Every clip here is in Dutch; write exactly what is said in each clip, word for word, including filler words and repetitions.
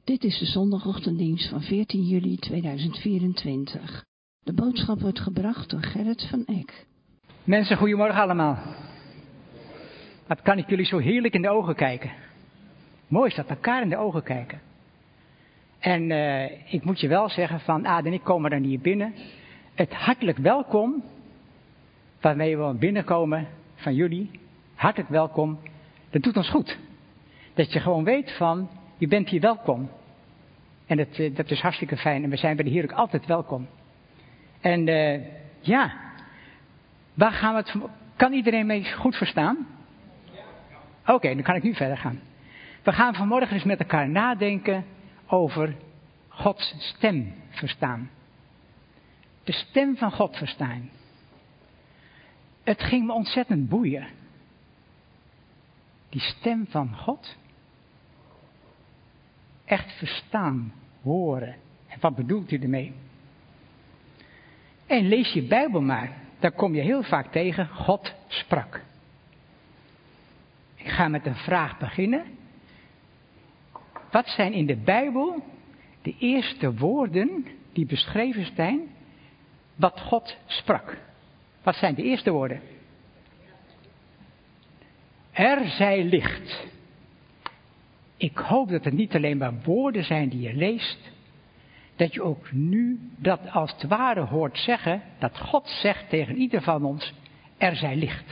Dit is de zondagochtenddienst van veertien juli tweeduizend vierentwintig. De boodschap wordt gebracht door Gerrit van Eck. Mensen, goedemorgen allemaal. Wat kan ik jullie zo heerlijk in de ogen kijken. Mooi is dat, elkaar in de ogen kijken. En uh, ik moet je wel zeggen van, Aad en ik komen dan hier binnen. Het hartelijk welkom, waarmee we binnenkomen van jullie. Hartelijk welkom, dat doet ons goed. Dat je gewoon weet van, je bent hier welkom. En dat, dat is hartstikke fijn. En we zijn bij de Heer ook altijd welkom. En uh, ja, waar gaan we het... Kan iedereen mee goed verstaan? Oké, okay, dan kan ik nu verder gaan. We gaan vanmorgen eens met elkaar nadenken over Gods stem verstaan. De stem van God verstaan. Het ging me ontzettend boeien. Die stem van God. Echt verstaan, horen. En wat bedoelt hij ermee? En lees je Bijbel maar. Daar kom je heel vaak tegen. God sprak. Ik ga met een vraag beginnen. Wat zijn in de Bijbel de eerste woorden die beschreven zijn wat God sprak? Wat zijn de eerste woorden? Er zij licht. Ik hoop dat het niet alleen maar woorden zijn die je leest. Dat je ook nu dat als het ware hoort zeggen. Dat God zegt tegen ieder van ons. Er zij licht.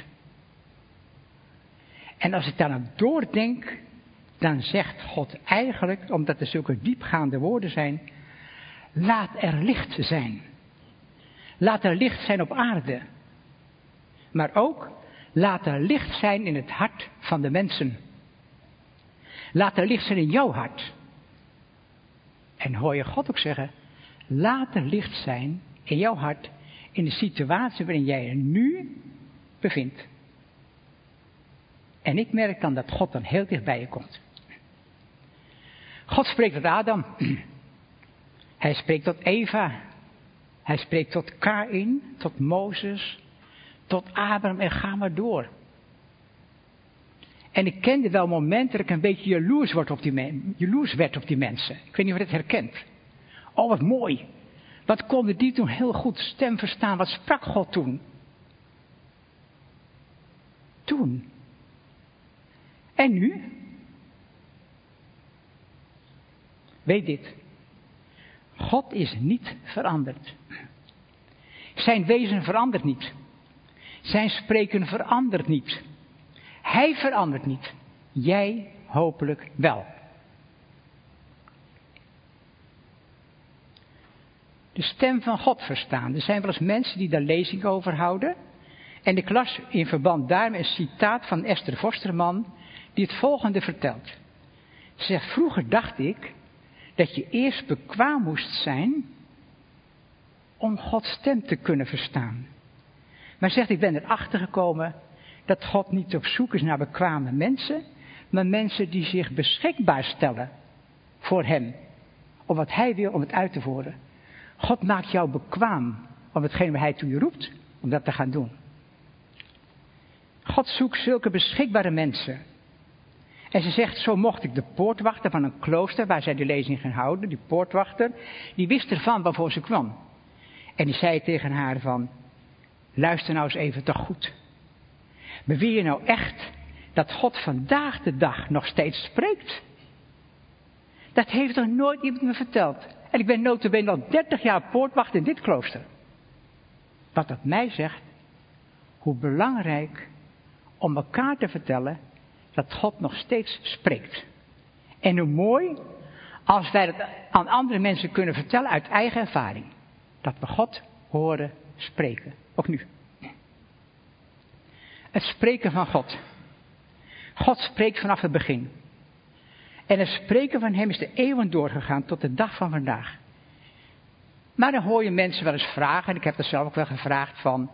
En als ik daar aan doordenk. Dan zegt God eigenlijk. Omdat er zulke diepgaande woorden zijn. Laat er licht zijn. Laat er licht zijn op aarde. Maar ook. Laat er licht zijn in het hart van de mensen. Laat er licht zijn in jouw hart. En hoor je God ook zeggen. Laat er licht zijn in jouw hart. In de situatie waarin jij je nu bevindt. En ik merk dan dat God dan heel dicht bij je komt. God spreekt tot Adam. Hij spreekt tot Eva. Hij spreekt tot Kaïn. Tot Mozes. Tot Abraham en ga maar door. En ik kende wel momenten dat ik een beetje jaloers, word op die men, jaloers werd op die mensen. Ik weet niet of je dat herkent. Oh, wat mooi. Wat konden die toen heel goed stem verstaan. Wat sprak God toen? Toen. En nu? Weet dit. God is niet veranderd. Zijn wezen verandert niet. Zijn spreken verandert niet. Hij verandert niet. Jij hopelijk wel. De stem van God verstaan. Er zijn wel eens mensen die daar lezing over houden. En ik las in verband daarmee een citaat van Esther Forsterman. Die het volgende vertelt. Ze zegt, vroeger dacht ik dat je eerst bekwaam moest zijn om Gods stem te kunnen verstaan. Maar zegt, ik ben erachter gekomen dat God niet op zoek is naar bekwame mensen, maar mensen die zich beschikbaar stellen voor hem. Om wat hij wil, om het uit te voeren. God maakt jou bekwaam om hetgeen waar hij toe je roept, om dat te gaan doen. God zoekt zulke beschikbare mensen. En ze zegt, zo mocht ik de poortwachter van een klooster, waar zij de lezing ging houden, die poortwachter, die wist ervan waarvoor ze kwam. En die zei tegen haar van, luister nou eens even toch goed. Beweer je nou echt dat God vandaag de dag nog steeds spreekt? Dat heeft nog nooit iemand me verteld. En ik ben nota bene al dertig jaar poortwachter in dit klooster. Wat dat mij zegt, hoe belangrijk om elkaar te vertellen dat God nog steeds spreekt. En hoe mooi als wij het aan andere mensen kunnen vertellen uit eigen ervaring. Dat we God horen spreken. Ook nu. Het spreken van God. God spreekt vanaf het begin. En het spreken van hem is de eeuwen doorgegaan tot de dag van vandaag. Maar dan hoor je mensen wel eens vragen, en ik heb dat zelf ook wel gevraagd van,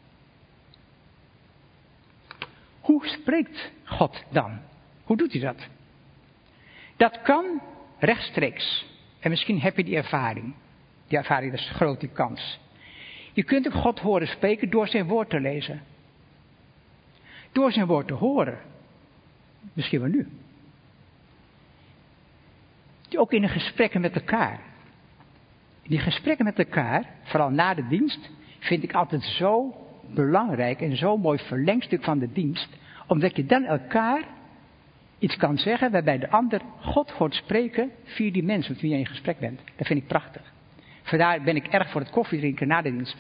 hoe spreekt God dan? Hoe doet hij dat? Dat kan rechtstreeks. En misschien heb je die ervaring. Die ervaring, dat is groot, die kans. Je kunt ook God horen spreken door zijn woord te lezen. Door zijn woord te horen. Misschien wel nu. Ook in de gesprekken met elkaar. Die gesprekken met elkaar, vooral na de dienst, vind ik altijd zo belangrijk en zo'n mooi verlengstuk van de dienst. Omdat je dan elkaar iets kan zeggen waarbij de ander God hoort spreken via die mensen met wie je in gesprek bent. Dat vind ik prachtig. Vandaar ben ik erg voor het koffiedrinken na de dienst.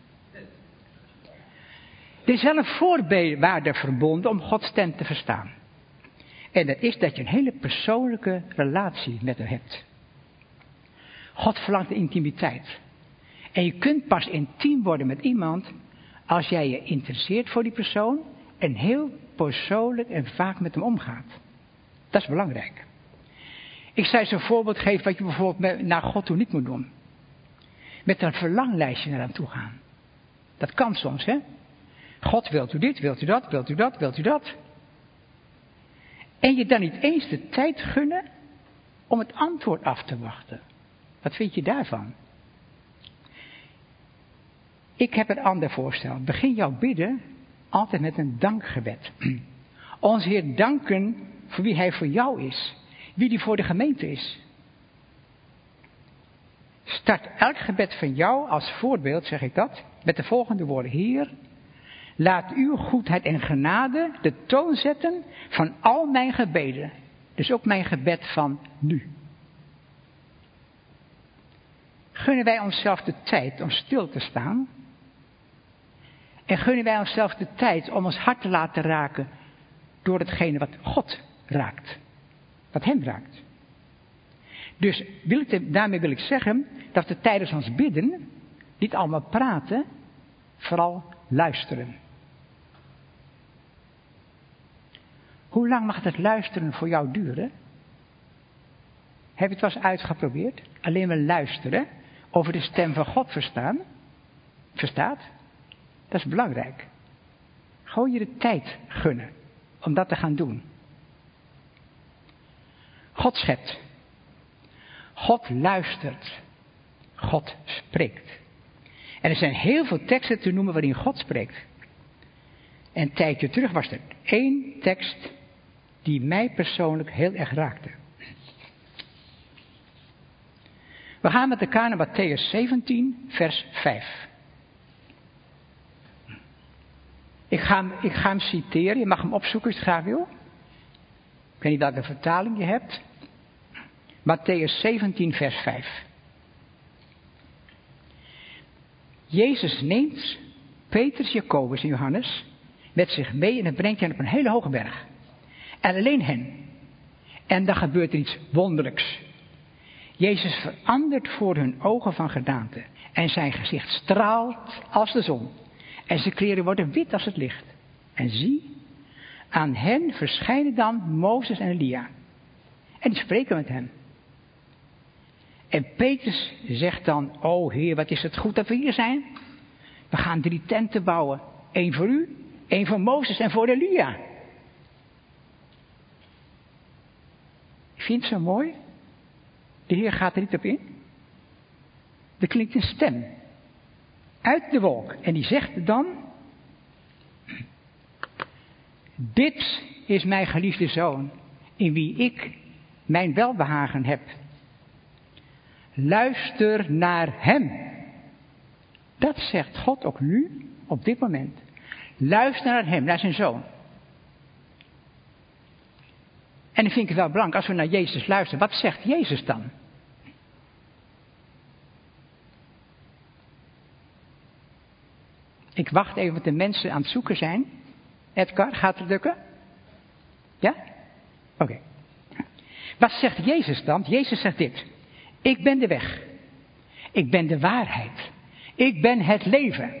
Er is wel een voorwaarde verbonden om Gods stem te verstaan. En dat is dat je een hele persoonlijke relatie met hem hebt. God verlangt de intimiteit. En je kunt pas intiem worden met iemand als jij je interesseert voor die persoon en heel persoonlijk en vaak met hem omgaat. Dat is belangrijk. Ik zou eens een voorbeeld geven wat je bijvoorbeeld naar God toe niet moet doen. Met een verlanglijstje naar hem toe gaan. Dat kan soms, hè. God, wilt u dit, wilt u dat, wilt u dat, wilt u dat. En je dan niet eens de tijd gunnen om het antwoord af te wachten. Wat vind je daarvan? Ik heb een ander voorstel. Begin jouw bidden altijd met een dankgebed. Onze Heer danken voor wie Hij voor jou is. Wie die voor de gemeente is. Start elk gebed van jou als voorbeeld, zeg ik dat, met de volgende woorden. Heer, laat uw goedheid en genade de toon zetten van al mijn gebeden. Dus ook mijn gebed van nu. Gunnen wij onszelf de tijd om stil te staan? En gunnen wij onszelf de tijd om ons hart te laten raken door hetgene wat God raakt. Wat hem raakt. Dus wil ik, daarmee wil ik zeggen dat we tijdens ons bidden niet allemaal praten, vooral luisteren. Hoe lang mag het luisteren voor jou duren? Heb je het wel eens uitgeprobeerd? Alleen maar luisteren, over de stem van God verstaan, verstaat? Dat is belangrijk. Gewoon je de tijd gunnen om dat te gaan doen. God schept. God luistert. God spreekt. En er zijn heel veel teksten te noemen waarin God spreekt. En een tijdje terug was er één tekst die mij persoonlijk heel erg raakte. We gaan met elkaar naar Mattheüs zeventien, vers vijf. Ik ga, hem, ik ga hem citeren, je mag hem opzoeken als je het graag wil. Ik weet niet welke vertaling je hebt. Mattheüs zeventien, vers vijf. Jezus neemt Petrus, Jacobus en Johannes met zich mee en dan brengt hen op een hele hoge berg. En alleen hen. En dan gebeurt er iets wonderlijks. Jezus verandert voor hun ogen van gedaante. En zijn gezicht straalt als de zon. En zijn kleren worden wit als het licht. En zie, aan hen verschijnen dan Mozes en Elia. En die spreken met hem. En Petrus zegt dan, o Heer, wat is het goed dat we hier zijn. We gaan drie tenten bouwen. Eén voor u, één voor Mozes en voor Elia. Ik vind het zo mooi. De Heer gaat er niet op in. Er klinkt een stem. Uit de wolk. En die zegt dan. Dit is mijn geliefde zoon. In wie ik mijn welbehagen heb. Luister naar hem. Dat zegt God ook nu. Op dit moment. Luister naar hem. Naar zijn zoon. En dan vind ik het wel belangrijk. Als we naar Jezus luisteren. Wat zegt Jezus dan? Ik wacht even wat de mensen aan het zoeken zijn. Edgar, gaat het lukken? Ja? Oké. Okay. Wat zegt Jezus dan? Jezus zegt dit. Ik ben de weg. Ik ben de waarheid. Ik ben het leven.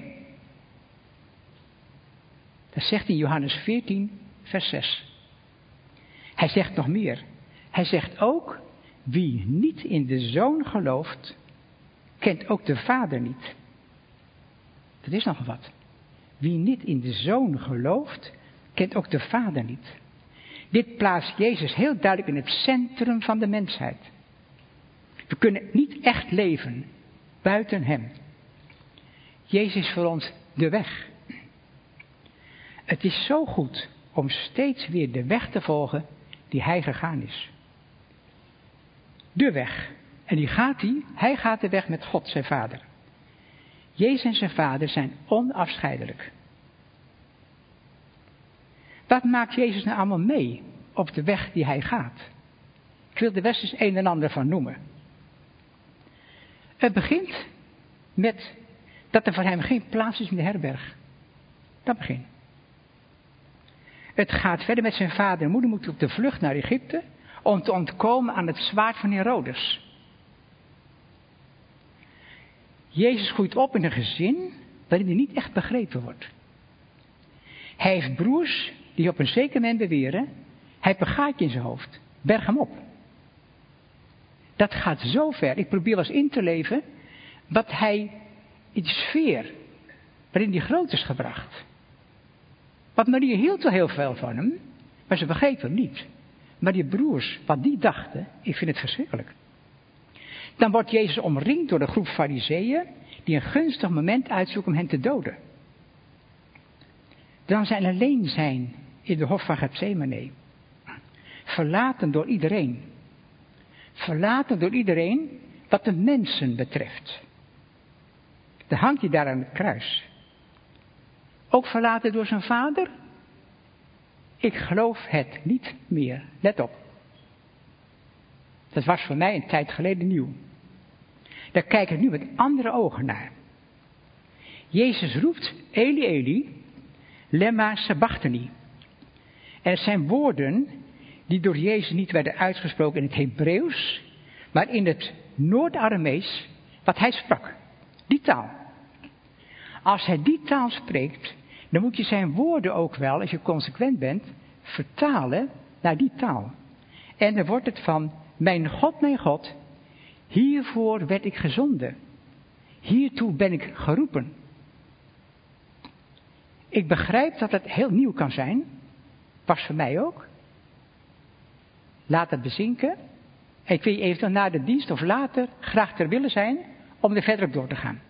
Dat zegt in Johannes veertien, vers zes. Hij zegt nog meer. Hij zegt ook, wie niet in de Zoon gelooft, kent ook de Vader niet. Dat is nogal wat. Wie niet in de Zoon gelooft, kent ook de Vader niet. Dit plaatst Jezus heel duidelijk in het centrum van de mensheid. We kunnen niet echt leven buiten hem. Jezus is voor ons de weg. Het is zo goed om steeds weer de weg te volgen die hij gegaan is. de weg. En die gaat hij, hij gaat de weg met God, zijn vader. Jezus en zijn vader zijn onafscheidelijk. Wat maakt Jezus nou allemaal mee op de weg die hij gaat? Ik wil er best eens een en ander van noemen. Het begint met dat er voor hem geen plaats is in de herberg. Dat begint. Het gaat verder met zijn vader en moeder moeten op de vlucht naar Egypte om te ontkomen aan het zwaard van Herodes. Jezus groeit op in een gezin waarin hij niet echt begrepen wordt. Hij heeft broers die op een zeker moment beweren, hij heeft een gaatje in zijn hoofd. Berg hem op. Dat gaat zo ver. Ik probeer wel eens in te leven wat hij in de sfeer waarin hij groot is gebracht. Want Maria hield wel heel veel van hem, maar ze begreep hem niet. Maar die broers, wat die dachten, ik vind het verschrikkelijk. Dan wordt Jezus omringd door de groep fariseeën die een gunstig moment uitzoeken om hen te doden. Dan zijn alleen zijn in de hof van Getsemane. Verlaten door iedereen. Verlaten door iedereen wat de mensen betreft. Dan hangt hij daar aan het kruis. Ook verlaten door zijn vader? Ik geloof het niet meer. Let op. Dat was voor mij een tijd geleden nieuw. Daar kijk ik nu met andere ogen naar. Jezus roept, Eli, Eli, lemma sabachthani. En het zijn woorden die door Jezus niet werden uitgesproken in het Hebreeuws, maar in het Noord-Aramees, wat hij sprak. Die taal. Als hij die taal spreekt, dan moet je zijn woorden ook wel, als je consequent bent, vertalen naar die taal. En dan wordt het van, mijn God, mijn God, hiervoor werd ik gezonden. Hiertoe ben ik geroepen. Ik begrijp dat het heel nieuw kan zijn. Was voor mij ook. Laat het bezinken. En ik wil je eventueel na de dienst of later graag ter wille zijn om er verder op door te gaan.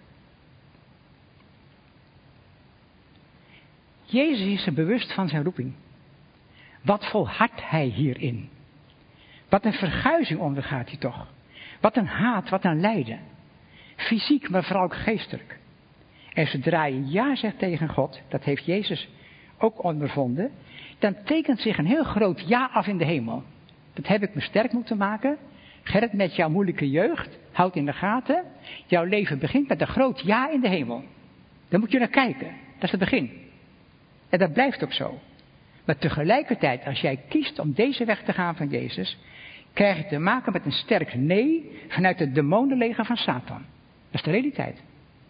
Jezus is er bewust van zijn roeping. Wat volhardt hij hierin? Wat een verguizing ondergaat hij toch? Wat een haat, wat een lijden. Fysiek, maar vooral ook geestelijk. En zodra je ja zegt tegen God, dat heeft Jezus ook ondervonden, dan tekent zich een heel groot ja af in de hemel. Dat heb ik me sterk moeten maken. Gerrit, met jouw moeilijke jeugd, houd in de gaten. Jouw leven begint met een groot ja in de hemel. Daar moet je naar kijken. Dat is het begin. En dat blijft ook zo. Maar tegelijkertijd, als jij kiest om deze weg te gaan van Jezus, krijg je te maken met een sterk nee vanuit het demonenleger van Satan. Dat is de realiteit.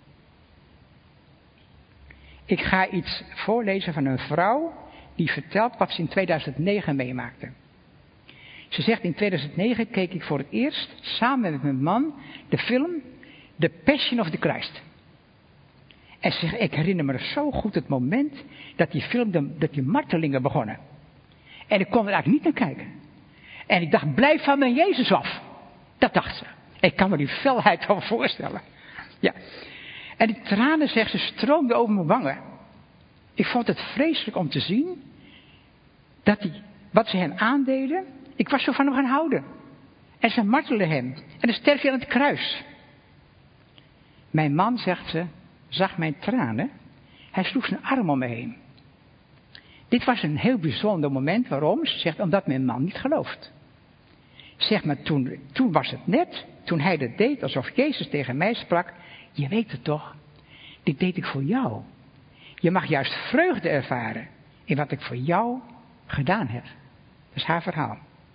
Ik ga iets voorlezen van een vrouw die vertelt wat ze in tweeduizend negen meemaakte. Ze zegt, in tweeduizend negen keek ik voor het eerst samen met mijn man de film The Passion of the Christ. En ze zegt, ik herinner me zo goed het moment dat die film, de, dat die martelingen begonnen. En ik kon er eigenlijk niet naar kijken. En ik dacht, blijf van mijn Jezus af. Dat dacht ze. Ik kan me die felheid wel voorstellen. Ja. En die tranen, zegt ze, stroomden over mijn wangen. Ik vond het vreselijk om te zien dat die, wat ze hem aandeden, ik was zo van hem gaan houden. En ze martelden hem. En dan sterf je aan het kruis. Mijn man, zegt ze, zag mijn tranen. Hij sloeg zijn arm om me heen. Dit was een heel bijzonder moment. Waarom? Ze zegt, omdat mijn man niet gelooft. Zeg maar, toen, toen was het net, toen hij dat deed, alsof Jezus tegen mij sprak. Je weet het toch, dit deed ik voor jou. Je mag juist vreugde ervaren in wat ik voor jou gedaan heb. Dat is haar verhaal.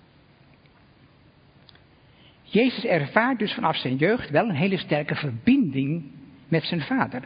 Jezus ervaart dus vanaf zijn jeugd wel een hele sterke verbinding met zijn vader.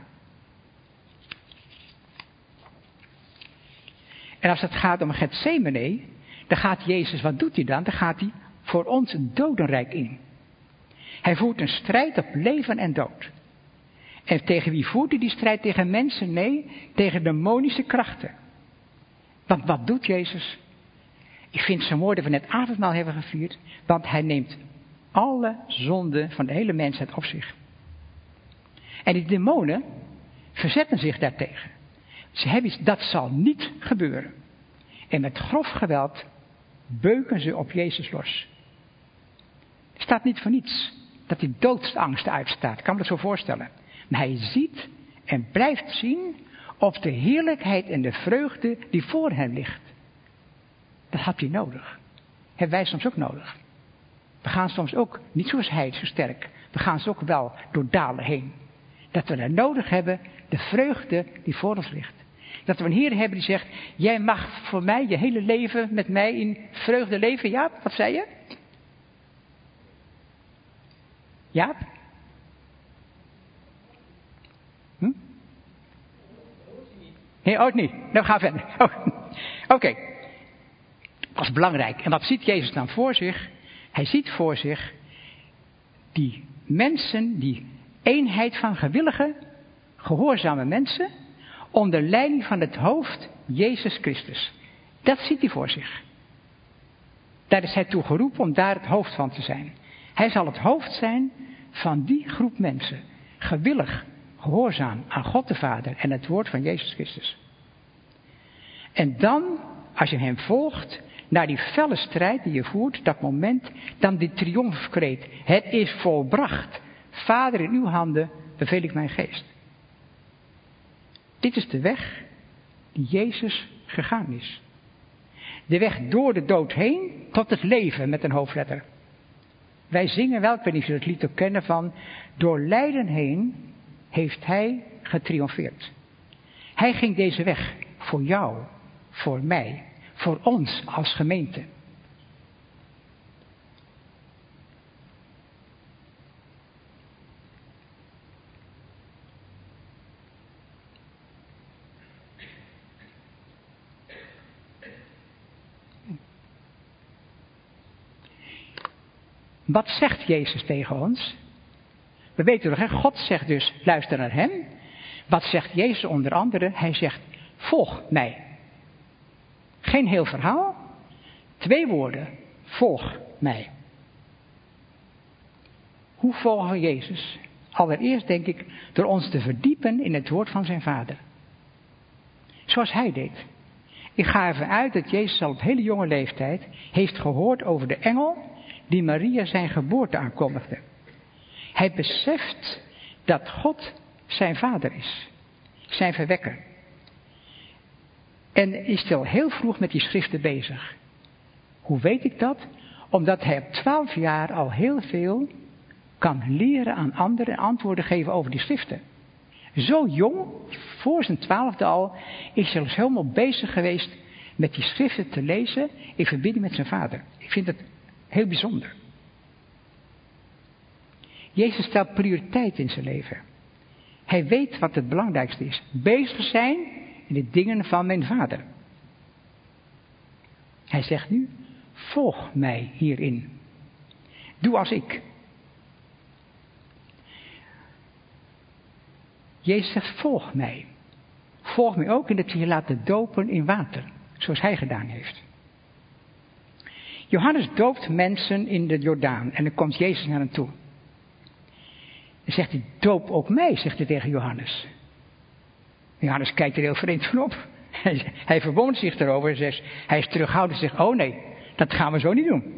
En als het gaat om Getsemane, dan gaat Jezus, wat doet hij dan? Dan gaat hij voor ons een dodenrijk in. Hij voert een strijd op leven en dood. En tegen wie voert hij die strijd? Tegen mensen? Nee, tegen demonische krachten. Want wat doet Jezus? Ik vind zijn woorden van het avondmaal hebben gevierd. Want hij neemt alle zonden van de hele mensheid op zich. En die demonen verzetten zich daartegen. Ze hebben iets, dat zal niet gebeuren. En met grof geweld beuken ze op Jezus los. staat niet voor niets dat hij doodsangsten uitstaat. Ik kan me dat zo voorstellen. Maar hij ziet en blijft zien op de heerlijkheid en de vreugde die voor hem ligt. Dat had hij nodig. Hebben wij soms ook nodig. We gaan soms ook, niet zoals hij, zo sterk. We gaan soms ook wel door dalen heen. Dat we er nodig hebben, de vreugde die voor ons ligt. Dat we een Heer hebben die zegt, jij mag voor mij je hele leven met mij in vreugde leven. Jaap, wat zei je? Jaap? Hm? Nee, ook niet. Nou, we gaan verder. Oh. Oké. Okay. Dat is belangrijk. En wat ziet Jezus dan voor zich? Hij ziet voor zich die mensen, die eenheid van gewillige, gehoorzame mensen, onder leiding van het hoofd Jezus Christus. Dat ziet hij voor zich. Daar is hij toe geroepen om daar het hoofd van te zijn. Hij zal het hoofd zijn van die groep mensen. Gewillig, gehoorzaam aan God de Vader en het woord van Jezus Christus. En dan, als je hem volgt, naar die felle strijd die je voert, dat moment, dan die triomfkreet. Het is volbracht. Vader, in uw handen beveel ik mijn geest. Dit is de weg die Jezus gegaan is. De weg door de dood heen tot het leven met een hoofdletter. Wij zingen wel, ik weet niet of jullie het lied ook kennen van, door lijden heen heeft hij getriomfeerd. Hij ging deze weg voor jou, voor mij, voor ons als gemeente. Wat zegt Jezus tegen ons? We weten toch, hè? God zegt dus, luister naar hem. Wat zegt Jezus onder andere? Hij zegt, volg mij. Geen heel verhaal. Twee woorden. Volg mij. Hoe volgen we Jezus? Allereerst denk ik, door ons te verdiepen in het woord van zijn Vader. Zoals hij deed. Ik ga ervan uit dat Jezus al op hele jonge leeftijd heeft gehoord over de engel die Maria zijn geboorte aankondigde. Hij beseft dat God zijn vader is. Zijn verwekker. En is al heel vroeg met die schriften bezig. Hoe weet ik dat? Omdat hij op twaalf jaar al heel veel kan leren aan anderen en antwoorden geven over die schriften. Zo jong, voor zijn twaalfde al, is hij al helemaal bezig geweest met die schriften te lezen in verbinding met zijn vader. Ik vind het heel bijzonder. Jezus stelt prioriteit in zijn leven. Hij weet wat het belangrijkste is. Bezig zijn in de dingen van mijn vader. Hij zegt nu, volg mij hierin. Doe als ik. Jezus zegt, volg mij. Volg mij ook in dat je je laat dopen in water. Zoals hij gedaan heeft. Johannes doopt mensen in de Jordaan. En dan komt Jezus naar hem toe. En zegt hij, doop ook mij, zegt hij tegen Johannes. Johannes kijkt er heel vreemd van op. Hij, hij verwondert zich erover en zegt, hij is terughoudend en zegt, oh nee, dat gaan we zo niet doen.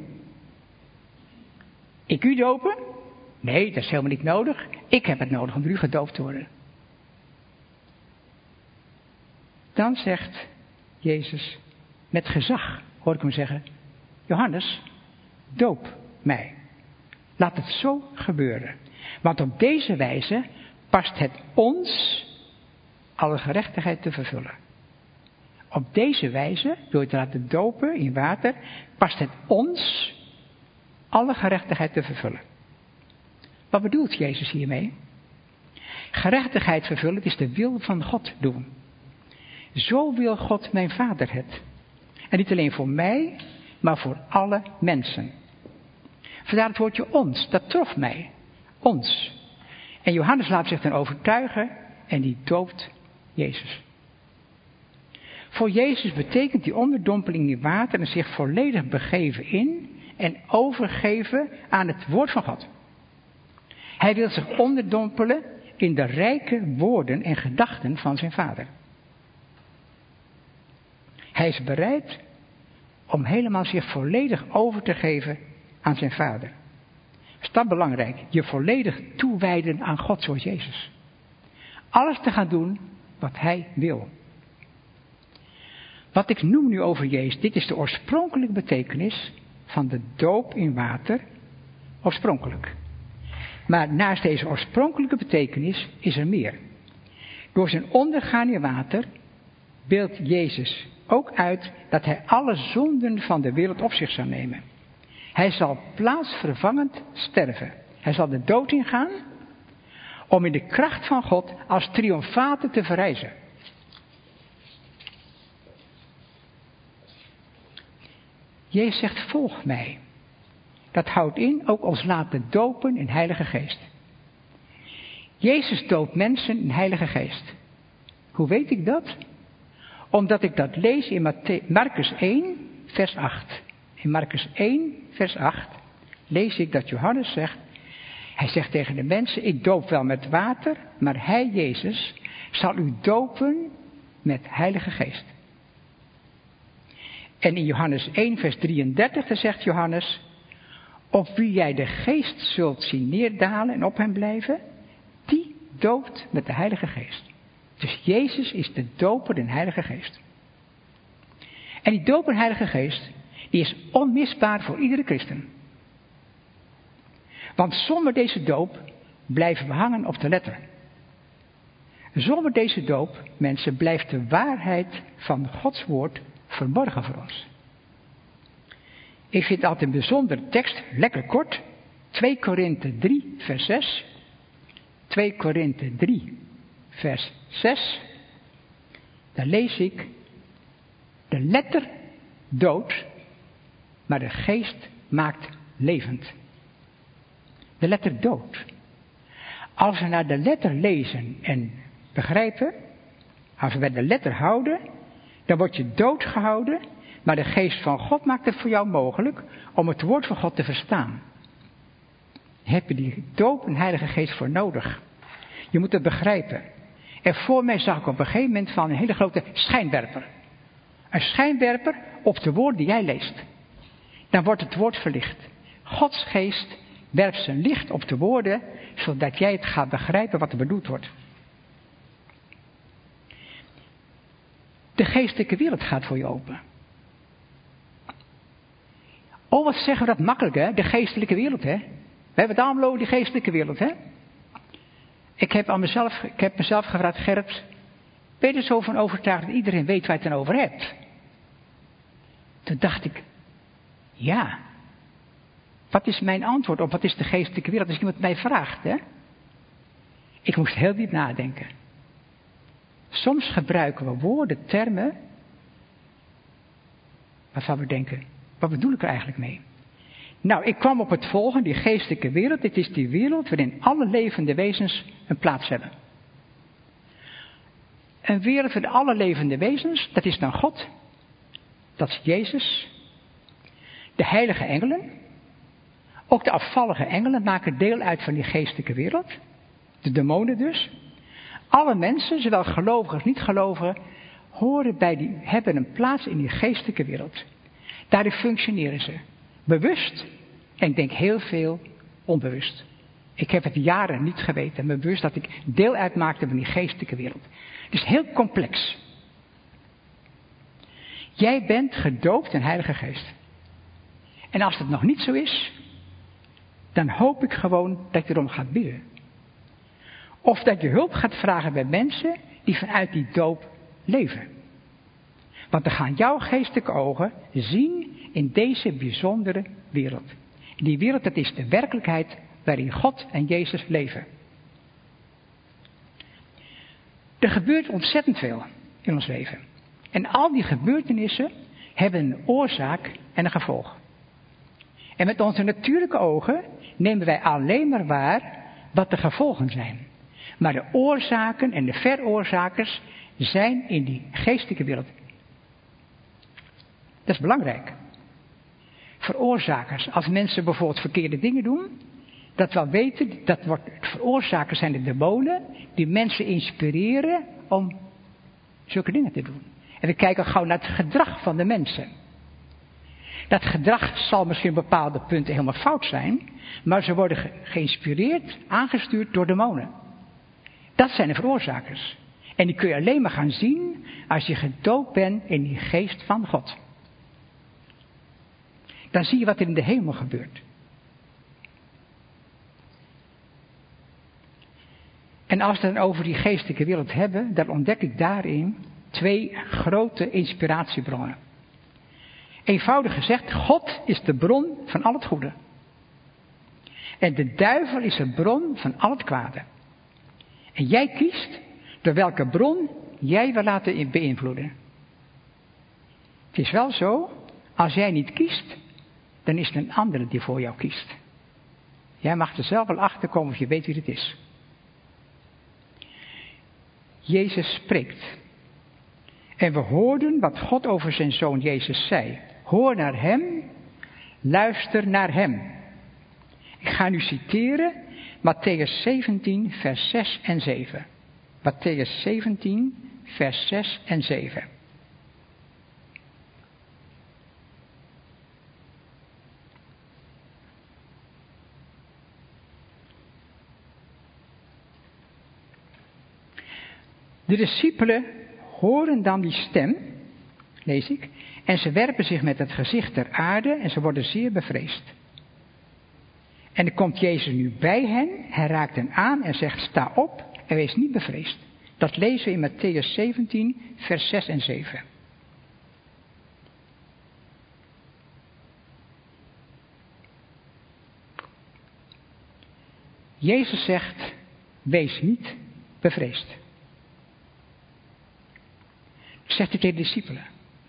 Ik u dopen? Nee, dat is helemaal niet nodig. Ik heb het nodig om door u gedoopt te worden. Dan zegt Jezus, met gezag, hoor ik hem zeggen, Johannes, doop mij. Laat het zo gebeuren. Want op deze wijze past het ons alle gerechtigheid te vervullen. Op deze wijze, door het te laten dopen in water, past het ons alle gerechtigheid te vervullen. Wat bedoelt Jezus hiermee? Gerechtigheid vervullen, het is de wil van God doen. Zo wil God mijn Vader het. En niet alleen voor mij, maar voor alle mensen. Vandaar het woordje ons, dat trof mij. Ons. En Johannes laat zich dan overtuigen en die doopt Jezus. Voor Jezus betekent die onderdompeling in water en zich volledig begeven in en overgeven aan het woord van God. Hij wil zich onderdompelen in de rijke woorden en gedachten van zijn Vader. Hij is bereid om helemaal zich volledig over te geven aan zijn Vader. Is dat belangrijk? Je volledig toewijden aan God zoals Jezus. Alles te gaan doen wat Hij wil. Wat ik noem nu over Jezus, dit is de oorspronkelijke betekenis van de doop in water. Oorspronkelijk. Maar naast deze oorspronkelijke betekenis is er meer. Door zijn ondergaan in water beeldt Jezus ook uit dat Hij alle zonden van de wereld op zich zou nemen. Hij zal plaatsvervangend sterven. Hij zal de dood ingaan om in de kracht van God als triomfator te verrijzen. Jezus zegt, volg mij. Dat houdt in ook ons laten dopen in Heilige Geest. Jezus doopt mensen in Heilige Geest. Hoe weet ik dat? Omdat ik dat lees in Marcus één, vers acht. In Marcus één, vers acht lees ik dat Johannes zegt, hij zegt tegen de mensen, ik doop wel met water, maar Hij, Jezus, zal u dopen met Heilige Geest. En in Johannes één, vers drieëndertig, daar zegt Johannes, op wie jij de Geest zult zien neerdalen en op hem blijven, die doopt met de Heilige Geest. Dus Jezus is de doper in Heilige Geest. En die doper in Heilige Geest, die is onmisbaar voor iedere christen. Want zonder deze doop blijven we hangen op de letter. Zonder deze doop, mensen, blijft de waarheid van Gods woord verborgen voor ons. Ik vind altijd een bijzondere tekst, lekker kort. twee Korinthe drie, vers zes. twee Korinthe drie, vers zes. Daar lees ik, de letter doodt, maar de geest maakt levend. De letter doodt. Als we naar de letter lezen en begrijpen, als we bij de letter houden, dan word je doodgehouden, maar de geest van God maakt het voor jou mogelijk om het woord van God te verstaan. Heb je die doop en Heilige Geest voor nodig? Je moet het begrijpen. En voor mij zag ik op een gegeven moment van een hele grote schijnwerper. Een schijnwerper op de woorden die jij leest. Dan wordt het woord verlicht. Gods geest werpt zijn licht op de woorden, zodat jij het gaat begrijpen wat er bedoeld wordt. De geestelijke wereld gaat voor je open. Oh, wat zeggen we dat makkelijk, hè? De geestelijke wereld, hè? We hebben het allemaal over die geestelijke wereld, hè? Ik heb, aan mezelf, ik heb mezelf gevraagd, Gerrit, ben je er zo van overtuigd dat iedereen weet waar je het dan over hebt? Toen dacht ik, ja. Wat is mijn antwoord op wat is de geestelijke wereld als iemand mij vraagt, hè? Ik moest heel diep nadenken. Soms gebruiken we woorden, termen, waarvan we denken, wat bedoel ik er eigenlijk mee? Nou, ik kwam op het volgende, die geestelijke wereld. Dit is die wereld waarin alle levende wezens een plaats hebben. Een wereld waarin alle levende wezens, dat is dan God. Dat is Jezus. De heilige engelen. Ook de afvallige engelen maken deel uit van die geestelijke wereld. De demonen dus. Alle mensen, zowel gelovigen als niet-gelovigen, horen bij die, hebben een plaats in die geestelijke wereld. Daarin functioneren ze. Bewust en ik denk heel veel onbewust. Ik heb het jaren niet geweten, maar bewust dat ik deel uitmaakte van die geestelijke wereld. Dus heel complex. Jij bent gedoopt in Heilige Geest. En als het nog niet zo is, dan hoop ik gewoon dat je erom gaat bidden. Of dat je hulp gaat vragen bij mensen die vanuit die doop leven. Want dan gaan jouw geestelijke ogen zien in deze bijzondere wereld. Die wereld, dat is de werkelijkheid waarin God en Jezus leven. Er gebeurt ontzettend veel in ons leven. En al die gebeurtenissen hebben een oorzaak en een gevolg. En met onze natuurlijke ogen nemen wij alleen maar waar wat de gevolgen zijn. Maar de oorzaken en de veroorzakers zijn in die geestelijke wereld. Dat is belangrijk. Veroorzakers, als mensen bijvoorbeeld verkeerde dingen doen, dat we weten, dat wordt, veroorzakers zijn de demonen die mensen inspireren om zulke dingen te doen. En we kijken gauw naar het gedrag van de mensen. Dat gedrag zal misschien op bepaalde punten helemaal fout zijn, maar ze worden ge- geïnspireerd, aangestuurd door demonen. Dat zijn de veroorzakers. En die kun je alleen maar gaan zien als je gedoopt bent in die geest van God. Dan zie je wat er in de hemel gebeurt. En als we het dan over die geestelijke wereld hebben, dan ontdek ik daarin twee grote inspiratiebronnen. Eenvoudig gezegd, God is de bron van al het goede. En de duivel is de bron van al het kwade. En jij kiest door welke bron jij wil laten beïnvloeden. Het is wel zo, als jij niet kiest, dan is er een andere die voor jou kiest. Jij mag er zelf wel achter komen of je weet wie het is. Jezus spreekt. En we hoorden wat God over zijn zoon Jezus zei. Hoor naar hem, luister naar hem. Ik ga nu citeren Mattheüs zeventien, vers zes en zeven. Mattheüs zeventien, vers zes en zeven. De discipelen horen dan die stem, lees ik, en ze werpen zich met het gezicht ter aarde en ze worden zeer bevreesd. En dan komt Jezus nu bij hen, hij raakt hen aan en zegt, sta op en wees niet bevreesd. Dat lezen we in Mattheüs zeventien, vers zes en zeven. Jezus zegt, wees niet bevreesd. Zegt hij tegen de discipelen.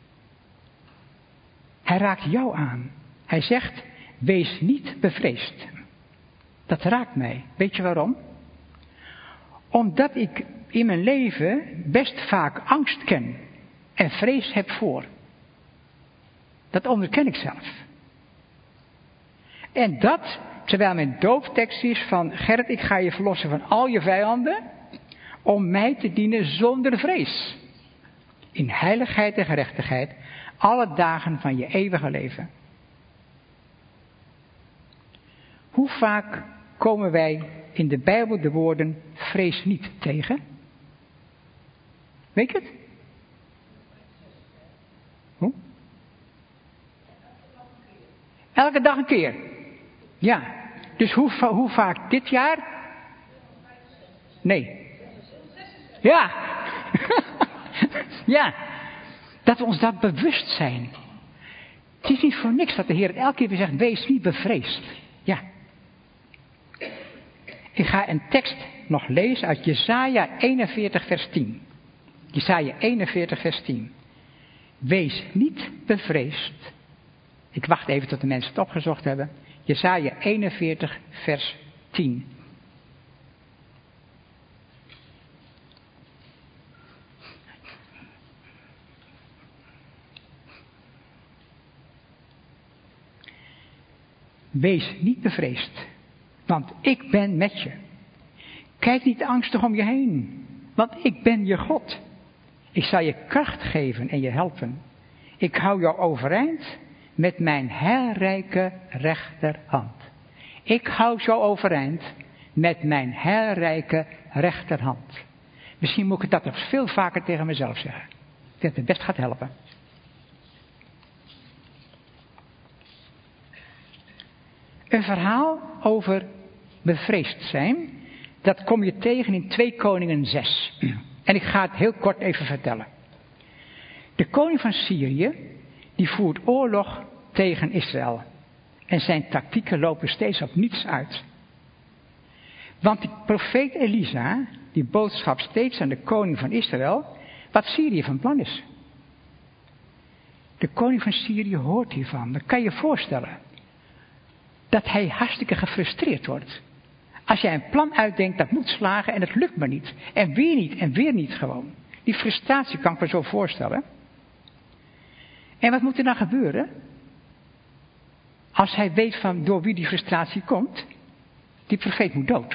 Hij raakt jou aan. Hij zegt, wees niet bevreesd. Dat raakt mij. Weet je waarom? Omdat ik in mijn leven best vaak angst ken en vrees heb voor. Dat onderken ik zelf. En dat, terwijl mijn dooptekst is van, Gerrit, ik ga je verlossen van al je vijanden, om mij te dienen zonder vrees. In heiligheid en gerechtigheid, alle dagen van je eeuwige leven. Hoe vaak komen wij in de Bijbel de woorden vrees niet tegen? Weet je het? Hoe? Elke dag een keer. Ja. Dus hoe, hoe vaak dit jaar? Nee. Ja. Ja. Dat we ons dat bewust zijn. Het is niet voor niks dat de Heer het elke keer weer zegt, wees niet bevreesd. Ja. Ik ga een tekst nog lezen uit Jesaja eenenveertig vers tien. Jesaja eenenveertig vers tien. Wees niet bevreesd. Ik wacht even tot de mensen het opgezocht hebben. Jesaja eenenveertig vers tien. Wees niet bevreesd, want ik ben met je. Kijk niet angstig om je heen, want ik ben je God. Ik zal je kracht geven en je helpen. Ik hou jou overeind met mijn heilrijke rechterhand. Ik hou jou overeind met mijn heilrijke rechterhand. Misschien moet ik dat nog veel vaker tegen mezelf zeggen. Ik denk dat het best gaat helpen. Een verhaal over bevreesd zijn, dat kom je tegen in twee Koningen zes. En ik ga het heel kort even vertellen. De koning van Syrië, die voert oorlog tegen Israël. En zijn tactieken lopen steeds op niets uit. Want die profeet Elisa, die boodschap steeds aan de koning van Israël, wat Syrië van plan is. De koning van Syrië hoort hiervan. Dan kan je je voorstellen dat hij hartstikke gefrustreerd wordt. Als jij een plan uitdenkt, dat moet slagen en het lukt maar niet. En weer niet, en weer niet gewoon. Die frustratie kan ik me zo voorstellen. En wat moet er dan gebeuren? Als hij weet van door wie die frustratie komt, die profeet moet dood.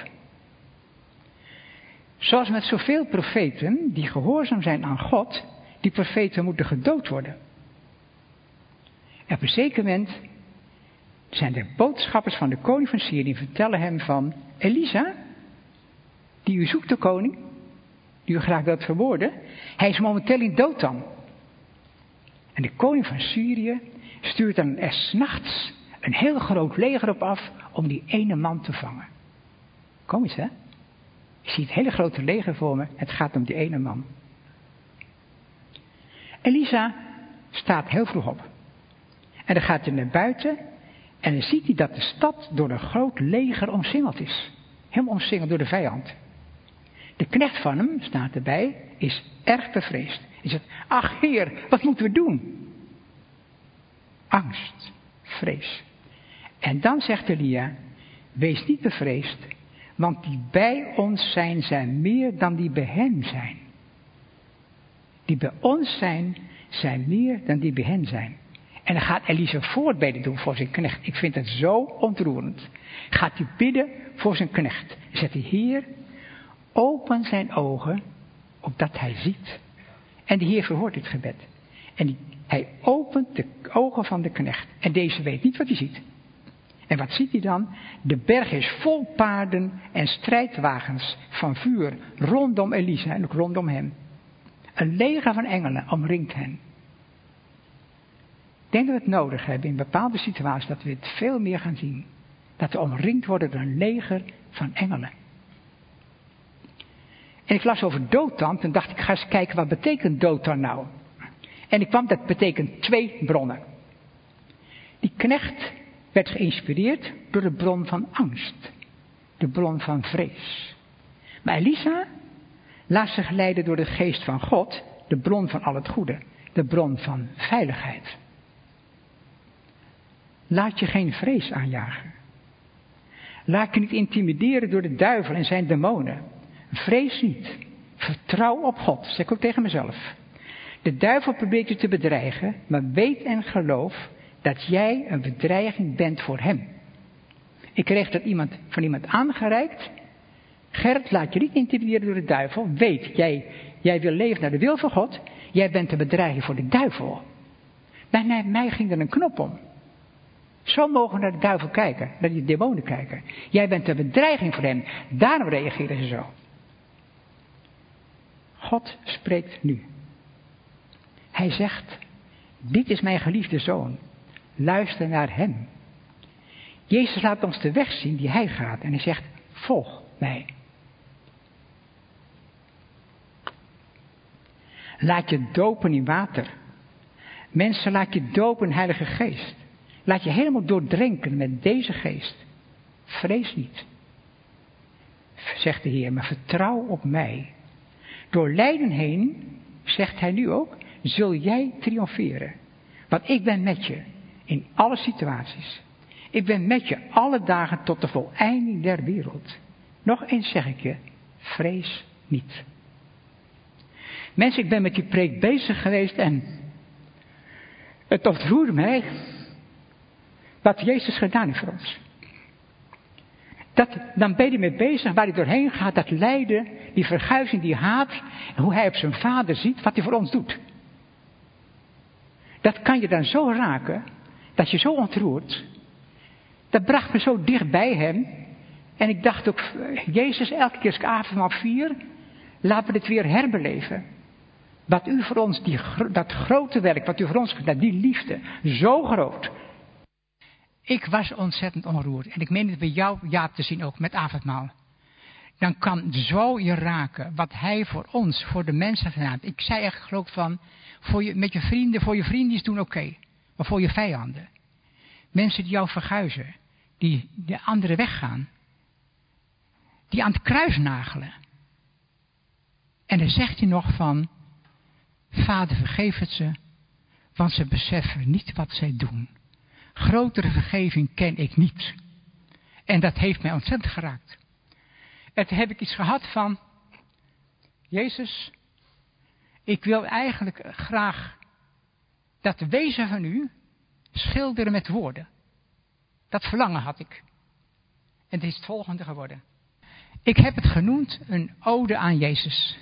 Zoals met zoveel profeten die gehoorzaam zijn aan God, die profeten moeten gedood worden. En op een zeker moment zijn er boodschappers van de koning van Syrië die vertellen hem van, Elisa, die u zoekt, de koning, die u graag wilt verwoorden, hij is momenteel in Dothan. En de koning van Syrië stuurt dan er 's nachts een heel groot leger op af om die ene man te vangen. Kom eens, hè? Ik zie het hele grote leger voor me. Het gaat om die ene man. Elisa staat heel vroeg op. En dan gaat hij naar buiten. En dan ziet hij dat de stad door een groot leger omsingeld is. Helemaal omsingeld door de vijand. De knecht van hem, staat erbij, is erg bevreesd. Hij zegt, ach heer, wat moeten we doen? Angst, vrees. En dan zegt Elia, wees niet bevreesd, want die bij ons zijn, zijn meer dan die bij hen zijn. Die bij ons zijn, zijn meer dan die bij hen zijn. En dan gaat Elisa voorbeden doen voor zijn knecht. Ik vind het zo ontroerend. Gaat hij bidden voor zijn knecht. Zegt hij, Heer, open zijn ogen, opdat hij ziet. En de Heer verhoort dit gebed. En hij opent de ogen van de knecht. En deze weet niet wat hij ziet. En wat ziet hij dan? De berg is vol paarden en strijdwagens van vuur rondom Elisa en ook rondom hem. Een leger van engelen omringt hen. Ik denk dat we het nodig hebben in bepaalde situaties dat we het veel meer gaan zien. Dat we omringd worden door een leger van engelen. En ik las over Dothan en dacht ik ga eens kijken wat betekent Dothan nou. En ik kwam dat betekent twee bronnen. Die knecht werd geïnspireerd door de bron van angst. De bron van vrees. Maar Elisa laat zich leiden door de geest van God. De bron van al het goede. De bron van veiligheid. Laat je geen vrees aanjagen. Laat je niet intimideren door de duivel en zijn demonen. Vrees niet. Vertrouw op God. Zeg ik ook tegen mezelf. De duivel probeert je te bedreigen. Maar weet en geloof dat jij een bedreiging bent voor hem. Ik kreeg dat iemand, van iemand aangereikt. Gert, laat je niet intimideren door de duivel. Weet, jij, jij wil leven naar de wil van God. Jij bent een bedreiging voor de duivel. Bij mij ging er een knop om. Zo mogen we naar de duivel kijken. Naar die demonen kijken. Jij bent een bedreiging voor hem. Daarom reageren ze zo. God spreekt nu. Hij zegt, dit is mijn geliefde zoon. Luister naar hem. Jezus laat ons de weg zien die hij gaat. En hij zegt, volg mij. Laat je dopen in water. Mensen, laat je dopen in Heilige Geest. Laat je helemaal doordrenken met deze geest. Vrees niet. Zegt de Heer, maar vertrouw op mij. Door lijden heen, zegt hij nu ook, zul jij triomferen. Want ik ben met je in alle situaties. Ik ben met je alle dagen tot de voleinding der wereld. Nog eens zeg ik je, vrees niet. Mensen, ik ben met die preek bezig geweest en het ontroerde mij wat Jezus gedaan heeft voor ons. Dat, dan ben je mee bezig waar hij doorheen gaat, dat lijden, die verguizing, die haat, en hoe hij op zijn vader ziet, wat hij voor ons doet. Dat kan je dan zo raken, dat je zo ontroert. Dat bracht me zo dicht bij hem. En ik dacht ook, Jezus, elke keer als ik avondmaal vier, laten we dit weer herbeleven. Wat u voor ons, die, dat grote werk, wat u voor ons gedaan, die liefde, zo groot. Ik was ontzettend onroerd. En ik meen het bij jou, Jaap, te zien ook met avondmaal. Dan kan zo je raken wat hij voor ons, voor de mensen gedaan heeft. Ik zei echt geloof van, voor je, met je vrienden, voor je vrienden is doen oké. Okay, maar voor je vijanden. Mensen die jou verguizen. Die de andere weggaan. Die aan het kruis nagelen. En dan zegt hij nog van, Vader vergeef het ze, want ze beseffen niet wat zij doen. Grotere vergeving ken ik niet. En dat heeft mij ontzettend geraakt. En toen heb ik iets gehad van, Jezus, ik wil eigenlijk graag dat wezen van u schilderen met woorden. Dat verlangen had ik. En het is het volgende geworden. Ik heb het genoemd een ode aan Jezus.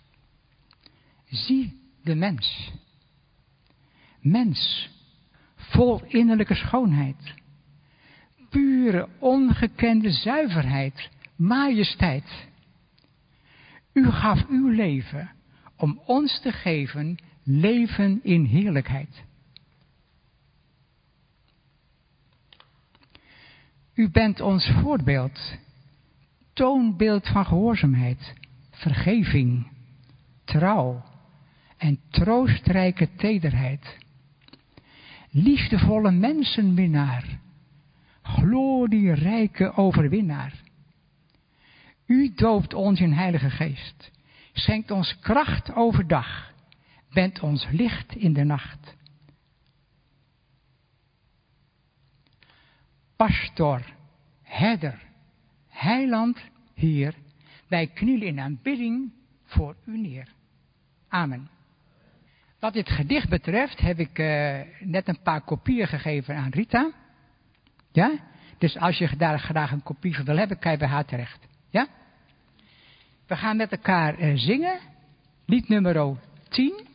Zie de mens. Mens, vol innerlijke schoonheid, pure, ongekende zuiverheid, majesteit. U gaf uw leven om ons te geven leven in heerlijkheid. U bent ons voorbeeld, toonbeeld van gehoorzaamheid, vergeving, trouw en troostrijke tederheid. Liefdevolle mensenminnaar, glorierijke overwinnaar. U doopt ons in Heilige Geest, schenkt ons kracht overdag, bent ons licht in de nacht. Pastor, herder, heiland, Heer, wij knielen in aanbidding voor u neer. Amen. Wat dit gedicht betreft heb ik uh, net een paar kopieën gegeven aan Rita. Ja? Dus als je daar graag een kopie van wil hebben, kan je bij haar terecht. Ja? We gaan met elkaar uh, zingen. Lied nummer tien.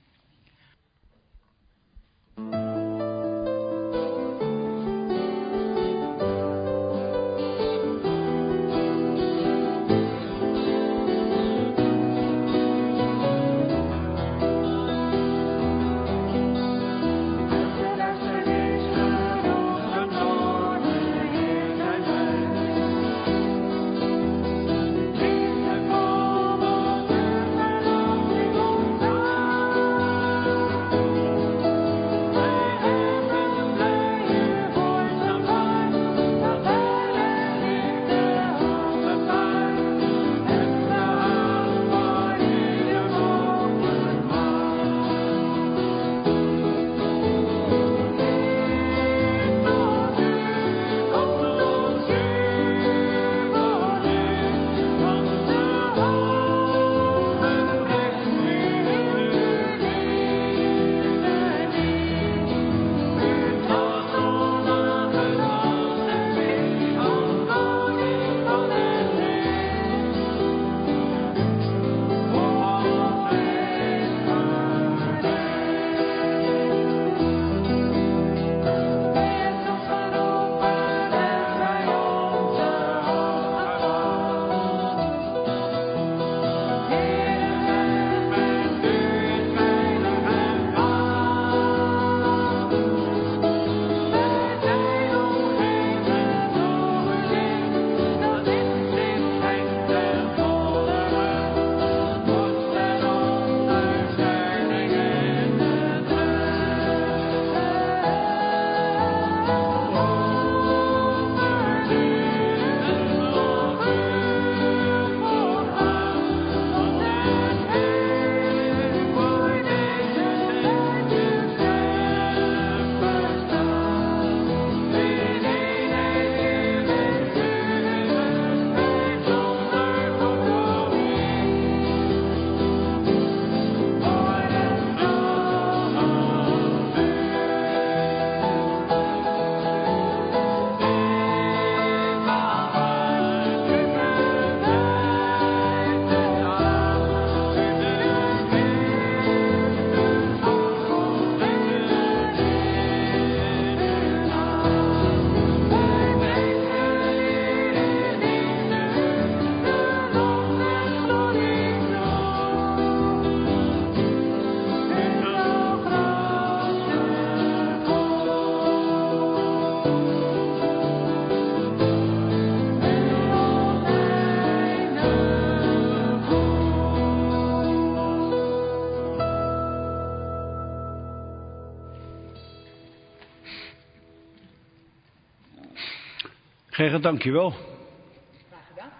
Gerrit, dank je wel. Graag gedaan.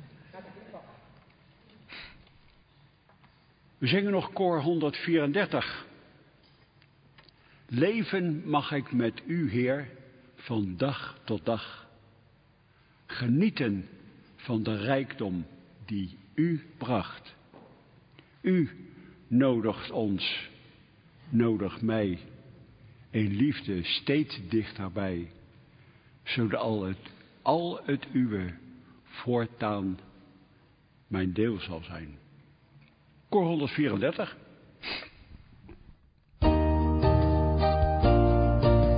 We zingen nog koor honderdvierendertig. Leven mag ik met u, Heer, van dag tot dag. Genieten van de rijkdom die u bracht. U nodigt ons, nodigt mij, in liefde steeds dichterbij, zodat al het, al het uwe voortaan mijn deel zal zijn. Koor honderdvierendertig.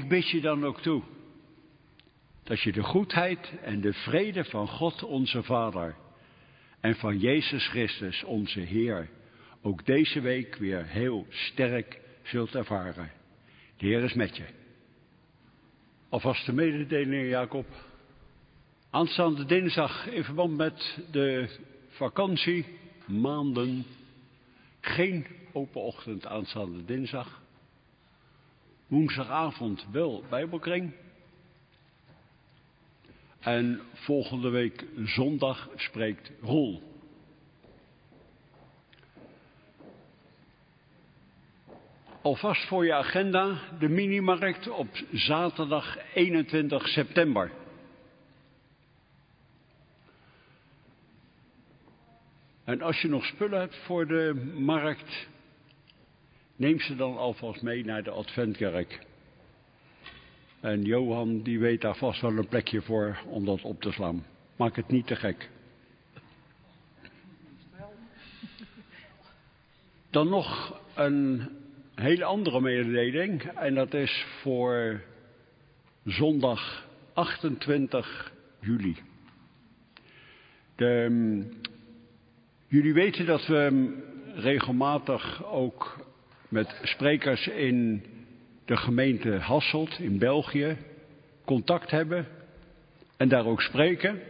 ik bid je dan ook toe dat je de goedheid en de vrede van God onze Vader en van Jezus Christus onze Heer ook deze week weer heel sterk zult ervaren. De Heer is met je. Alvast de mededeling, Jacob. Aanstaande dinsdag in verband met de vakantiemaanden geen open ochtend aanstaande dinsdag. Woensdagavond wel Bijbelkring. En volgende week zondag spreekt Roel. Alvast voor je agenda de minimarkt op zaterdag eenentwintig september. En als je nog spullen hebt voor de markt, neem ze dan alvast mee naar de Adventkerk. En Johan die weet daar vast wel een plekje voor om dat op te slaan. Maak het niet te gek. Dan nog een hele andere mededeling. En dat is voor zondag achtentwintig juli. De, jullie weten dat we regelmatig ook met sprekers in de gemeente Hasselt in België contact hebben en daar ook spreken.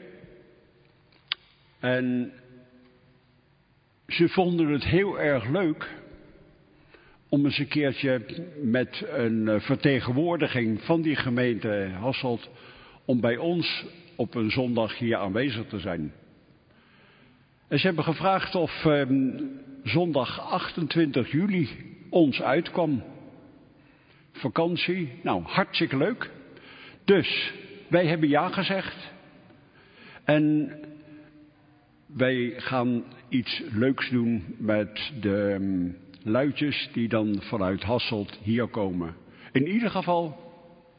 En ze vonden het heel erg leuk om eens een keertje met een vertegenwoordiging van die gemeente Hasselt om bij ons op een zondag hier aanwezig te zijn. En ze hebben gevraagd of eh, zondag achtentwintig juli ons uitkwam. Vakantie, nou hartstikke leuk. Dus wij hebben ja gezegd. En wij gaan iets leuks doen met de um, luidjes die dan vanuit Hasselt hier komen. In ieder geval,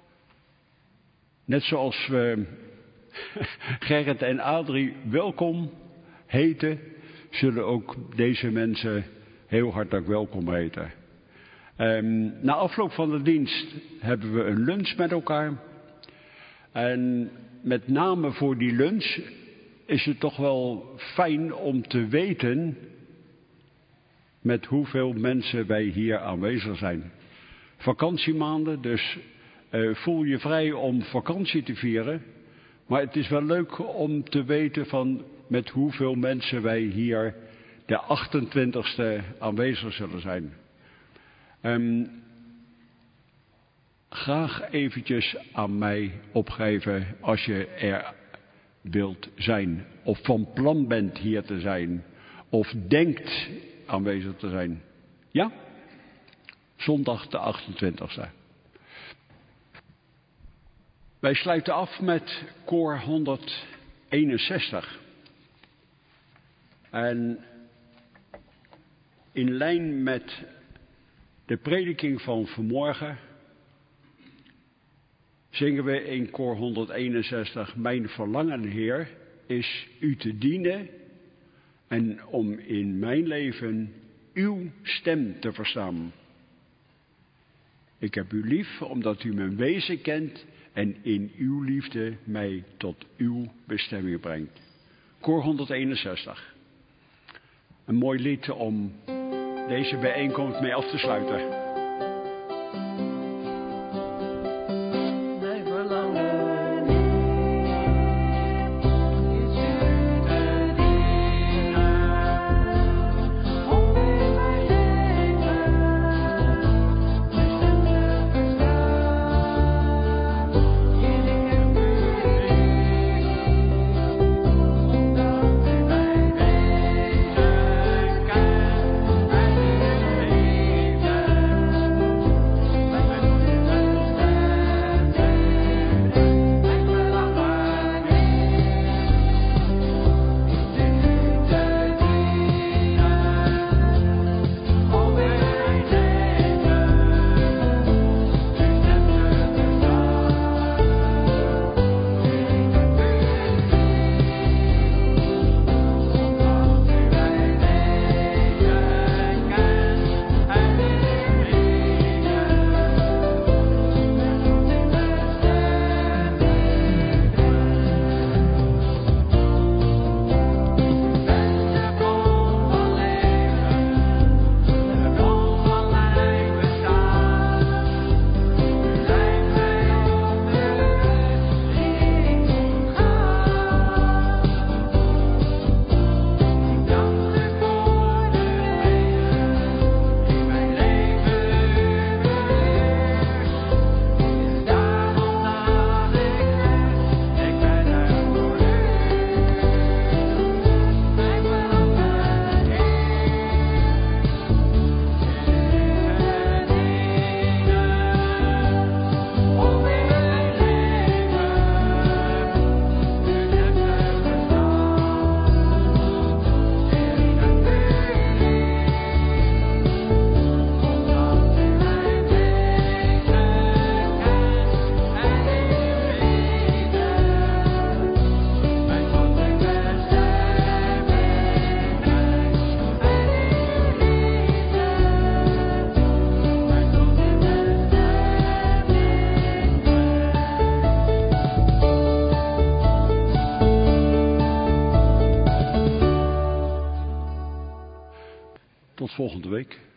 net zoals we Gerrit en Adrie welkom heten, zullen ook deze mensen heel hartelijk welkom heten. Um, na afloop van de dienst hebben we een lunch met elkaar. En met name voor die lunch is het toch wel fijn om te weten met hoeveel mensen wij hier aanwezig zijn. Vakantiemaanden, dus uh, voel je vrij om vakantie te vieren. Maar het is wel leuk om te weten van met hoeveel mensen wij hier de achtentwintigste aanwezig zullen zijn. Um, graag eventjes aan mij opgeven als je er wilt zijn. Of van plan bent hier te zijn. Of denkt aanwezig te zijn. Ja? Zondag de achtentwintigste. Wij sluiten af met koor honderdeenenzestig. En in lijn met de prediking van vanmorgen zingen we in koor honderdeenenzestig: Mijn verlangen, Heer, is u te dienen en om in mijn leven uw stem te verstaan. Ik heb u lief omdat u mijn wezen kent en in uw liefde mij tot uw bestemming brengt. Koor honderdeenenzestig. Een mooi lied om deze bijeenkomst mee af te sluiten. Thank you. week.